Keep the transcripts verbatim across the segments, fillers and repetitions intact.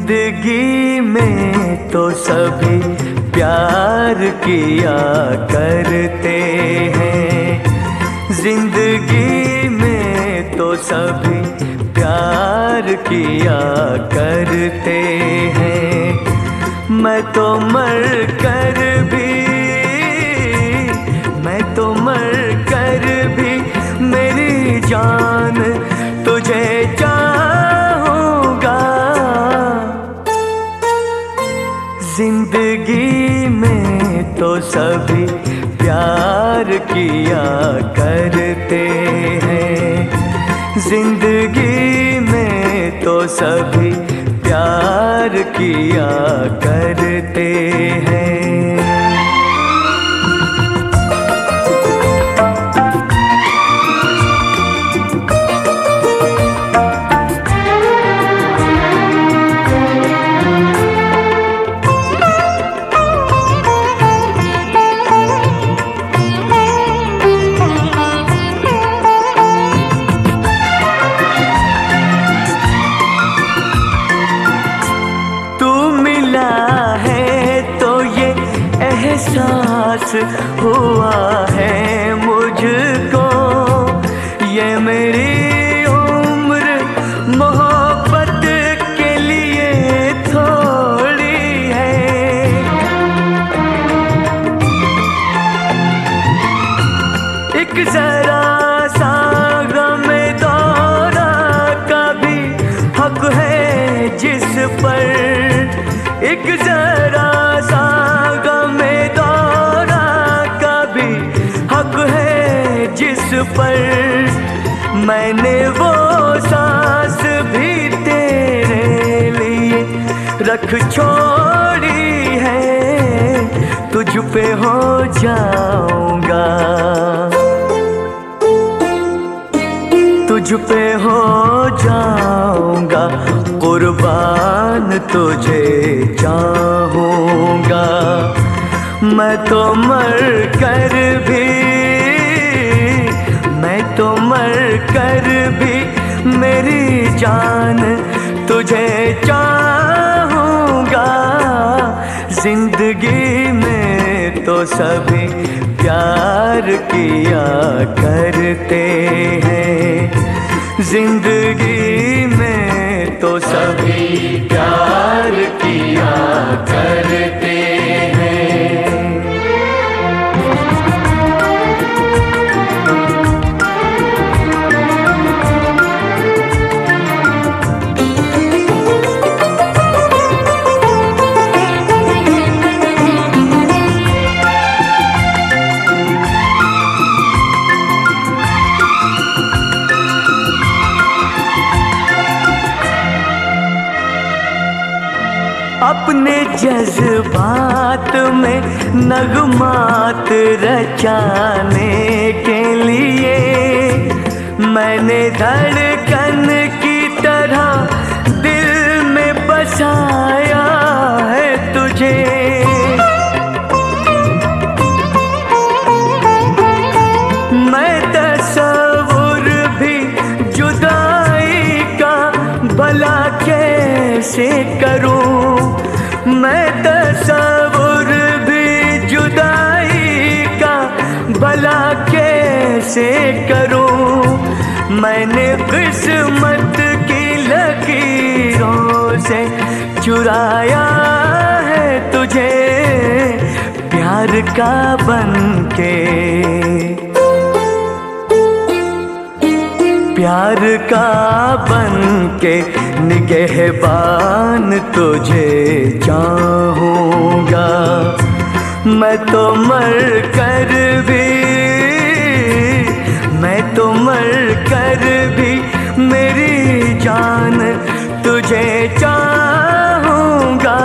जिंदगी में तो सभी प्यार किया करते हैं, जिंदगी में तो सभी प्यार किया करते हैं। मैं तो मर कर भी मैं तो मर कर भी मेरी जान तुझे चाहूँगा। जिंदगी में तो सभी प्यार किया करते हैं, जिंदगी में तो सभी प्यार किया करते हैं। एहसास हुआ है मुझको, ये मेरी उम्र मोहब्बत के लिए थोड़ी है। एक जरा सा गम दौरा का भी हक है जिस पर, एक जरा सा जिस पर मैंने वो सांस भी तेरे लिए रख छोड़ी है। तुझ पे हो जाऊंगा, तुझ पे हो जाऊंगा कुर्बान, तुझे चाहूंगा। मैं तो मर कर भी मैं तो मर कर भी मेरी जान तुझे चाहूँगा। जिंदगी में तो सभी प्यार किया करते हैं, जिंदगी में तो सभी प्यार किया करते हैं। अपने जज्बात में नगमात रचाने के लिए मैंने धड़कन की तरह दिल में बसाया है तुझे। मैं तस्वुर भी जुदाई का भला कैसे करूं, मैं तस्वुर भी जुदाई का भला कैसे करूं। मैंने किस्मत की लकीरों से चुराया है तुझे प्यार का बनके, प्यार का बनके निगहबान तुझे चाहूँगा। मैं तो मर कर भी मैं तो मर कर भी मेरी जान तुझे चाहूँगा।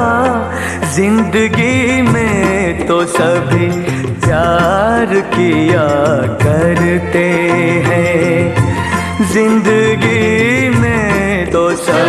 जिंदगी में तो सभी प्यार किया करते हैं, जिंदगी में तो सब